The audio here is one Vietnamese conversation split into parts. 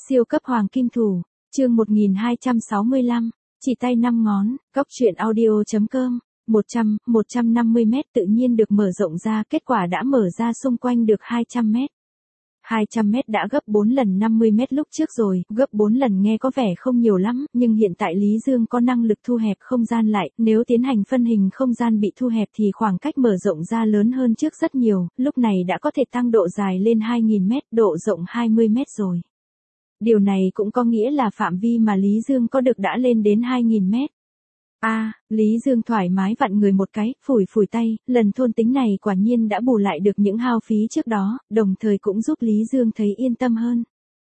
Siêu cấp hoàng kim thủ, chương 1265, chỉ tay 5 ngón, Cóc truyện audio.com, 150 mét tự nhiên được mở rộng ra, kết quả đã mở ra xung quanh được 200 mét. 200 mét đã gấp 4 lần 50 mét lúc trước rồi, gấp 4 lần nghe có vẻ không nhiều lắm, nhưng hiện tại Lý Dương có năng lực thu hẹp không gian lại, nếu tiến hành phân hình không gian bị thu hẹp thì khoảng cách mở rộng ra lớn hơn trước rất nhiều, lúc này đã có thể tăng độ dài lên 2.000 mét, độ rộng 20 mét rồi. Điều này cũng có nghĩa là phạm vi mà Lý Dương có được đã lên đến 2.000 mét. Lý Dương thoải mái vặn người một cái, phủi tay, lần thôn tính này quả nhiên đã bù lại được những hao phí trước đó, đồng thời cũng giúp Lý Dương thấy yên tâm hơn.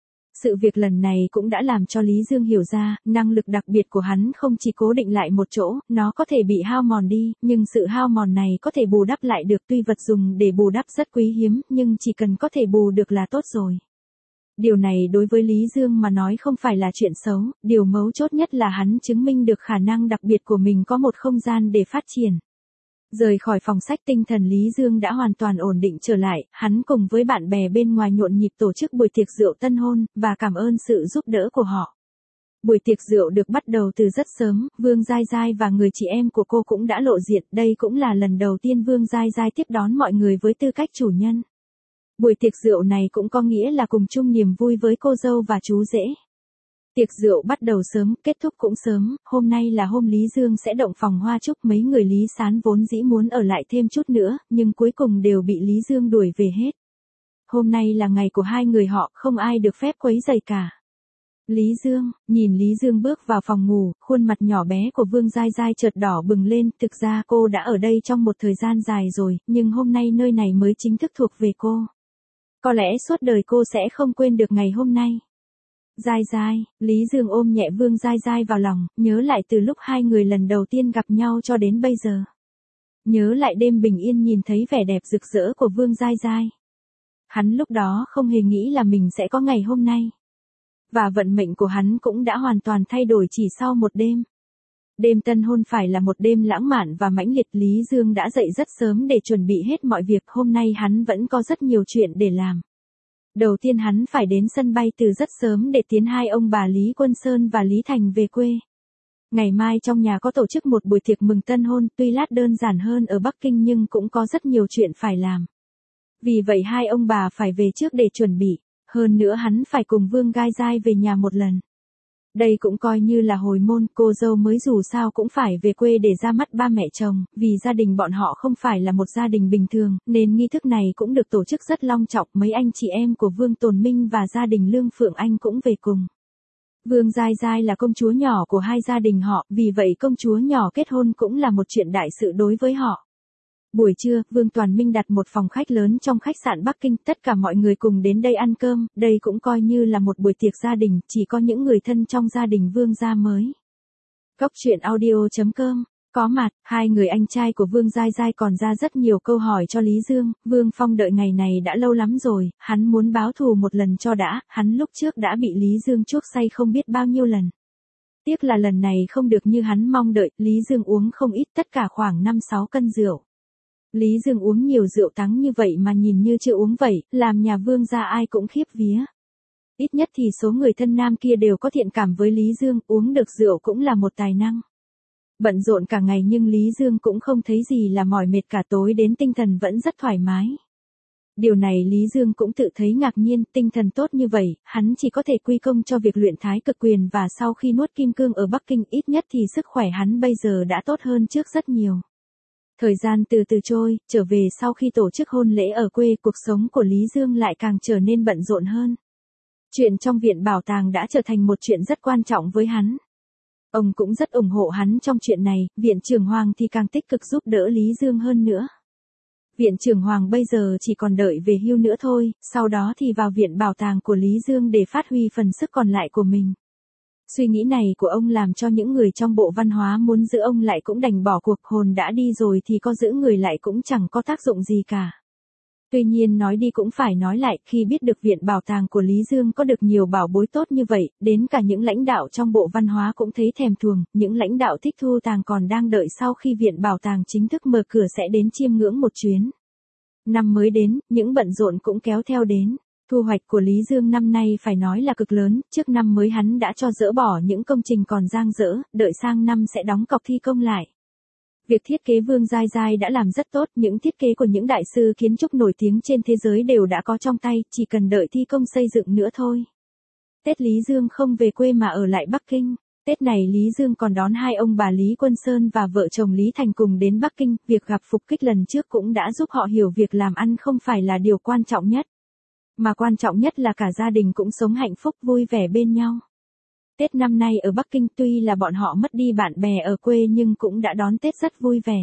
Sự việc lần này cũng đã làm cho Lý Dương hiểu ra, năng lực đặc biệt của hắn không chỉ cố định lại một chỗ, nó có thể bị hao mòn đi, nhưng sự hao mòn này có thể bù đắp lại được, tuy vật dùng để bù đắp rất quý hiếm, nhưng chỉ cần có thể bù được là tốt rồi. Điều này đối với Lý Dương mà nói không phải là chuyện xấu, điều mấu chốt nhất là hắn chứng minh được khả năng đặc biệt của mình có một không gian để phát triển. Rời khỏi phòng sách, tinh thần Lý Dương đã hoàn toàn ổn định trở lại, hắn cùng với bạn bè bên ngoài nhộn nhịp tổ chức buổi tiệc rượu tân hôn, và cảm ơn sự giúp đỡ của họ. Buổi tiệc rượu được bắt đầu từ rất sớm, Vương Giai Giai và người chị em của cô cũng đã lộ diện, đây cũng là lần đầu tiên Vương Giai Giai tiếp đón mọi người với tư cách chủ nhân. Buổi tiệc rượu này cũng có nghĩa là cùng chung niềm vui với cô dâu và chú rể. Tiệc rượu bắt đầu sớm, kết thúc cũng sớm, hôm nay là hôm Lý Dương sẽ động phòng hoa chúc, mấy người Lý Sán vốn dĩ muốn ở lại thêm chút nữa, nhưng cuối cùng đều bị Lý Dương đuổi về hết. Hôm nay là ngày của hai người họ, không ai được phép quấy rầy cả. Lý Dương, nhìn Lý Dương bước vào phòng ngủ, khuôn mặt nhỏ bé của Vương Giai Giai chợt đỏ bừng lên, thực ra cô đã ở đây trong một thời gian dài rồi, nhưng hôm nay nơi này mới chính thức thuộc về cô. Có lẽ suốt đời cô sẽ không quên được ngày hôm nay. Giai Giai, Lý Dương ôm nhẹ Vương Giai Giai vào lòng, nhớ lại từ lúc hai người lần đầu tiên gặp nhau cho đến bây giờ. Nhớ lại đêm bình yên nhìn thấy vẻ đẹp rực rỡ của Vương Giai Giai. Hắn lúc đó không hề nghĩ là mình sẽ có ngày hôm nay. Và vận mệnh của hắn cũng đã hoàn toàn thay đổi chỉ sau một đêm. Đêm tân hôn phải là một đêm lãng mạn và mãnh liệt. Lý Dương đã dậy rất sớm để chuẩn bị hết mọi việc, hôm nay hắn vẫn có rất nhiều chuyện để làm. Đầu tiên hắn phải đến sân bay từ rất sớm để tiễn hai ông bà Lý Quân Sơn và Lý Thành về quê. Ngày mai trong nhà có tổ chức một buổi tiệc mừng tân hôn, tuy lát đơn giản hơn ở Bắc Kinh nhưng cũng có rất nhiều chuyện phải làm. Vì vậy hai ông bà phải về trước để chuẩn bị, hơn nữa hắn phải cùng Vương Giai Giai về nhà một lần. Đây cũng coi như là hồi môn, cô dâu mới dù sao cũng phải về quê để ra mắt ba mẹ chồng, vì gia đình bọn họ không phải là một gia đình bình thường, nên nghi thức này cũng được tổ chức rất long trọng, mấy anh chị em của Vương Tồn Minh và gia đình Lương Phượng Anh cũng về cùng. Vương Giai Giai là công chúa nhỏ của hai gia đình họ, vì vậy công chúa nhỏ kết hôn cũng là một chuyện đại sự đối với họ. Buổi trưa, Vương Toàn Minh đặt một phòng khách lớn trong khách sạn Bắc Kinh, tất cả mọi người cùng đến đây ăn cơm, đây cũng coi như là một buổi tiệc gia đình, chỉ có những người thân trong gia đình Vương gia mới. Cóc truyện audio.com, có mặt, hai người anh trai của Vương Giai Giai còn ra rất nhiều câu hỏi cho Lý Dương, Vương Phong đợi ngày này đã lâu lắm rồi, hắn muốn báo thù một lần cho đã, hắn lúc trước đã bị Lý Dương chuốc say không biết bao nhiêu lần. Tiếc là lần này không được như hắn mong đợi, Lý Dương uống không ít, tất cả khoảng 5-6 cân rượu. Lý Dương uống nhiều rượu thắng như vậy mà nhìn như chưa uống vậy, làm nhà Vương gia ai cũng khiếp vía. Ít nhất thì số người thân nam kia đều có thiện cảm với Lý Dương, uống được rượu cũng là một tài năng. Bận rộn cả ngày nhưng Lý Dương cũng không thấy gì là mỏi mệt cả, tối đến tinh thần vẫn rất thoải mái. Điều này Lý Dương cũng tự thấy ngạc nhiên, tinh thần tốt như vậy, hắn chỉ có thể quy công cho việc luyện Thái Cực Quyền và sau khi nuốt kim cương ở Bắc Kinh, ít nhất thì sức khỏe hắn bây giờ đã tốt hơn trước rất nhiều. Thời gian từ từ trôi, trở về sau khi tổ chức hôn lễ ở quê, cuộc sống của Lý Dương lại càng trở nên bận rộn hơn. Chuyện trong viện bảo tàng đã trở thành một chuyện rất quan trọng với hắn. Ông cũng rất ủng hộ hắn trong chuyện này, viện trưởng Hoàng thì càng tích cực giúp đỡ Lý Dương hơn nữa. Viện trưởng Hoàng bây giờ chỉ còn đợi về hưu nữa thôi, sau đó thì vào viện bảo tàng của Lý Dương để phát huy phần sức còn lại của mình. Suy nghĩ này của ông làm cho những người trong Bộ Văn hóa muốn giữ ông lại cũng đành bỏ cuộc, hồn đã đi rồi thì có giữ người lại cũng chẳng có tác dụng gì cả. Tuy nhiên nói đi cũng phải nói lại, khi biết được viện bảo tàng của Lý Dương có được nhiều bảo bối tốt như vậy, đến cả những lãnh đạo trong Bộ Văn hóa cũng thấy thèm thuồng, những lãnh đạo thích thu tàng còn đang đợi sau khi viện bảo tàng chính thức mở cửa sẽ đến chiêm ngưỡng một chuyến. Năm mới đến, những bận rộn cũng kéo theo đến. Thu hoạch của Lý Dương năm nay phải nói là cực lớn, trước năm mới hắn đã cho dỡ bỏ những công trình còn dang dở, đợi sang năm sẽ đóng cọc thi công lại. Việc thiết kế Vương Giai Giai đã làm rất tốt, những thiết kế của những đại sư kiến trúc nổi tiếng trên thế giới đều đã có trong tay, chỉ cần đợi thi công xây dựng nữa thôi. Tết Lý Dương không về quê mà ở lại Bắc Kinh. Tết này Lý Dương còn đón hai ông bà Lý Quân Sơn và vợ chồng Lý Thành cùng đến Bắc Kinh, việc gặp phục kích lần trước cũng đã giúp họ hiểu việc làm ăn không phải là điều quan trọng nhất. Mà quan trọng nhất là cả gia đình cũng sống hạnh phúc vui vẻ bên nhau. Tết năm nay ở Bắc Kinh tuy là bọn họ mất đi bạn bè ở quê nhưng cũng đã đón Tết rất vui vẻ.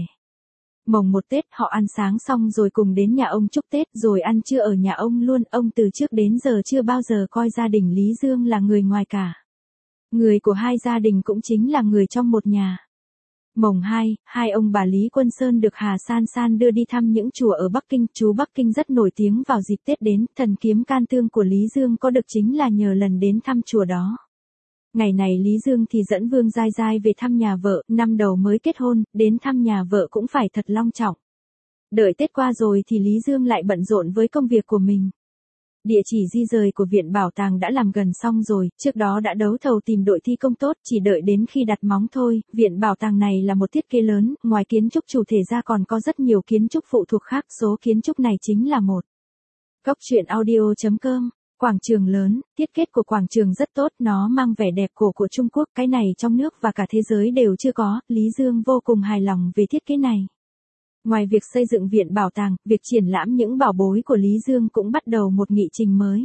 Mồng 1 Tết họ ăn sáng xong rồi cùng đến nhà ông chúc Tết rồi ăn trưa ở nhà ông luôn. Ông từ trước đến giờ chưa bao giờ coi gia đình Lý Dương là người ngoài cả. Người của hai gia đình cũng chính là người trong một nhà. Mồng 2, hai ông bà Lý Quân Sơn được Hà San San đưa đi thăm những chùa ở Bắc Kinh. Chú Bắc Kinh rất nổi tiếng vào dịp Tết đến, thần kiếm can tương của Lý Dương có được chính là nhờ lần đến thăm chùa đó. Ngày này Lý Dương thì dẫn Vương Giai Giai về thăm nhà vợ, năm đầu mới kết hôn, đến thăm nhà vợ cũng phải thật long trọng. Đợi Tết qua rồi thì Lý Dương lại bận rộn với công việc của mình. Địa chỉ di rời của viện bảo tàng đã làm gần xong rồi, trước đó đã đấu thầu tìm đội thi công tốt, chỉ đợi đến khi đặt móng thôi. Viện bảo tàng này là một thiết kế lớn, ngoài kiến trúc chủ thể ra còn có rất nhiều kiến trúc phụ thuộc khác, số kiến trúc này chính là một. Góc truyện audio.com. Quảng trường lớn, thiết kế của quảng trường rất tốt, nó mang vẻ đẹp cổ của Trung Quốc, cái này trong nước và cả thế giới đều chưa có, Lý Dương vô cùng hài lòng về thiết kế này. Ngoài việc xây dựng viện bảo tàng, việc triển lãm những bảo bối của Lý Dương cũng bắt đầu một nghị trình mới.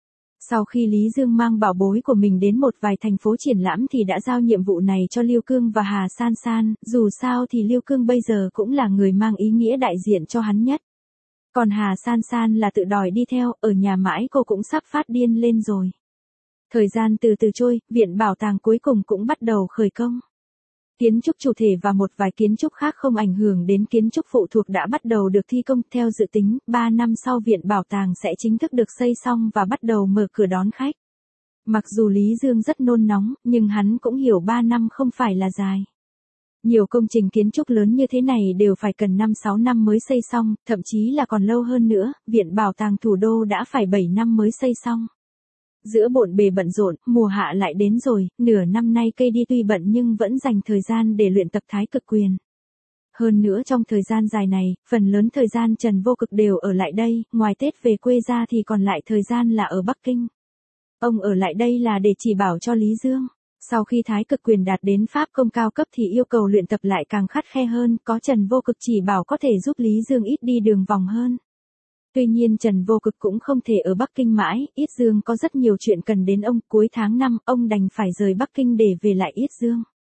Sau khi Lý Dương mang bảo bối của mình đến một vài thành phố triển lãm thì đã giao nhiệm vụ này cho Lưu Cương và Hà San San, dù sao thì Lưu Cương bây giờ cũng là người mang ý nghĩa đại diện cho hắn nhất. Còn Hà San San là tự đòi đi theo, ở nhà mãi cô cũng sắp phát điên lên rồi. Thời gian từ từ trôi, viện bảo tàng cuối cùng cũng bắt đầu khởi công. Kiến trúc chủ thể và một vài kiến trúc khác không ảnh hưởng đến kiến trúc phụ thuộc đã bắt đầu được thi công. Theo dự tính, 3 năm sau viện bảo tàng sẽ chính thức được xây xong và bắt đầu mở cửa đón khách. Mặc dù Lý Dương rất nôn nóng, nhưng hắn cũng hiểu 3 năm không phải là dài. Nhiều công trình kiến trúc lớn như thế này đều phải cần 5-6 năm mới xây xong, thậm chí là còn lâu hơn nữa, viện bảo tàng thủ đô đã phải 7 năm mới xây xong. Giữa bộn bề bận rộn, mùa hạ lại đến rồi, nửa năm nay cây đi tuy bận nhưng vẫn dành thời gian để luyện tập thái cực quyền. Hơn nữa trong thời gian dài này, phần lớn thời gian Trần Vô Cực đều ở lại đây, ngoài Tết về quê ra thì còn lại thời gian là ở Bắc Kinh. Ông ở lại đây là để chỉ bảo cho Lý Dương. Sau khi thái cực quyền đạt đến pháp công cao cấp thì yêu cầu luyện tập lại càng khắt khe hơn, có Trần Vô Cực chỉ bảo có thể giúp Lý Dương ít đi đường vòng hơn. Tuy nhiên Trần Vô Cực cũng không thể ở Bắc Kinh mãi, Yết Dương có rất nhiều chuyện cần đến ông, cuối tháng 5, ông đành phải rời Bắc Kinh để về lại Yết Dương.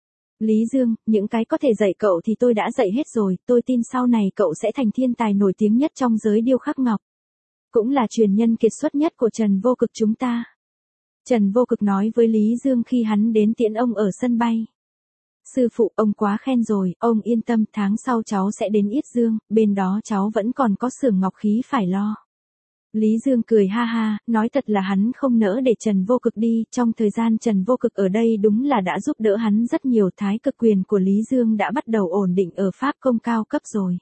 Lý Dương, những cái có thể dạy cậu thì tôi đã dạy hết rồi, tôi tin sau này cậu sẽ thành thiên tài nổi tiếng nhất trong giới điêu khắc ngọc. Cũng là truyền nhân kiệt xuất nhất của Trần Vô Cực chúng ta. Trần Vô Cực nói với Lý Dương khi hắn đến tiễn ông ở sân bay. Sư phụ, ông quá khen rồi, ông yên tâm, tháng sau cháu sẽ đến Yết Dương, bên đó cháu vẫn còn có xưởng ngọc khí phải lo. Lý Dương cười ha ha, nói thật là hắn không nỡ để Trần Vô Cực đi, trong thời gian Trần Vô Cực ở đây đúng là đã giúp đỡ hắn rất nhiều. Thái cực quyền của Lý Dương đã bắt đầu ổn định ở pháp công cao cấp rồi.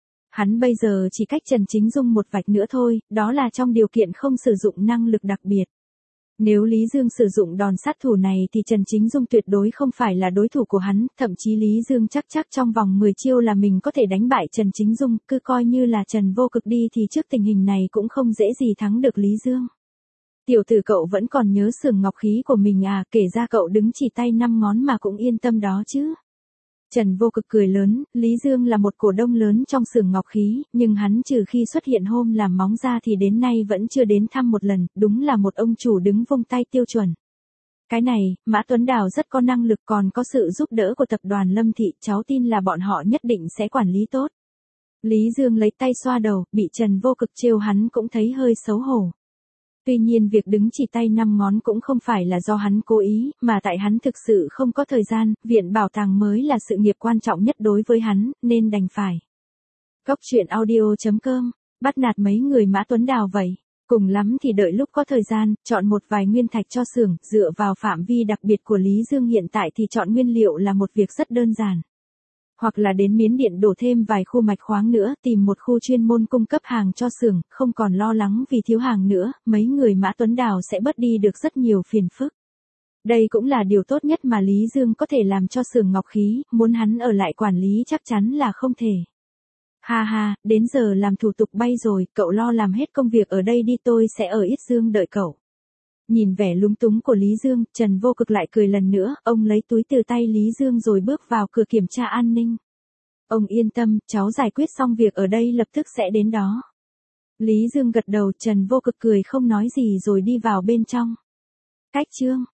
Hắn bây giờ chỉ cách Trần Chính Dung một vạch nữa thôi, đó là trong điều kiện không sử dụng năng lực đặc biệt. Nếu Lý Dương sử dụng đòn sát thủ này thì Trần Chính Dung tuyệt đối không phải là đối thủ của hắn, thậm chí Lý Dương chắc trong vòng 10 chiêu là mình có thể đánh bại Trần Chính Dung, cứ coi như là Trần Vô Cực đi thì trước tình hình này cũng không dễ gì thắng được Lý Dương. Tiểu tử cậu vẫn còn nhớ xưởng ngọc khí của mình à, kể ra cậu đứng chỉ tay 5 ngón mà cũng yên tâm đó chứ. Trần Vô Cực cười lớn, Lý Dương là một cổ đông lớn trong xưởng ngọc khí, nhưng hắn trừ khi xuất hiện hôm làm móng ra thì đến nay vẫn chưa đến thăm một lần, đúng là một ông chủ đứng vung tay tiêu chuẩn. Cái này, Mã Tuấn Đào rất có năng lực, còn có sự giúp đỡ của tập đoàn Lâm Thị, cháu tin là bọn họ nhất định sẽ quản lý tốt. Lý Dương lấy tay xoa đầu, bị Trần Vô Cực trêu hắn cũng thấy hơi xấu hổ. Tuy nhiên việc đứng chỉ tay 5 ngón cũng không phải là do hắn cố ý, mà tại hắn thực sự không có thời gian, viện bảo tàng mới là sự nghiệp quan trọng nhất đối với hắn, nên đành phải. Góc truyện audio.com, bắt nạt mấy người Mã Tuấn Đào vậy. Cùng lắm thì đợi lúc có thời gian, chọn một vài nguyên thạch cho xưởng, dựa vào phạm vi đặc biệt của Lý Dương hiện tại thì chọn nguyên liệu là một việc rất đơn giản. Hoặc là đến Miến Điện đổ thêm vài khu mạch khoáng nữa, tìm một khu chuyên môn cung cấp hàng cho xưởng, không còn lo lắng vì thiếu hàng nữa, mấy người Mã Tuấn Đào sẽ bớt đi được rất nhiều phiền phức. Đây cũng là điều tốt nhất mà Lý Dương có thể làm cho xưởng ngọc khí, muốn hắn ở lại quản lý chắc chắn là không thể. Ha ha, đến giờ làm thủ tục bay rồi, cậu lo làm hết công việc ở đây đi, tôi sẽ ở Yết Dương đợi cậu. Nhìn vẻ lúng túng của Lý Dương, Trần Vô Cực lại cười lần nữa, ông lấy túi từ tay Lý Dương rồi bước vào cửa kiểm tra an ninh. Ông yên tâm, cháu giải quyết xong việc ở đây lập tức sẽ đến đó. Lý Dương gật đầu, Trần Vô Cực cười không nói gì rồi đi vào bên trong. Cách chương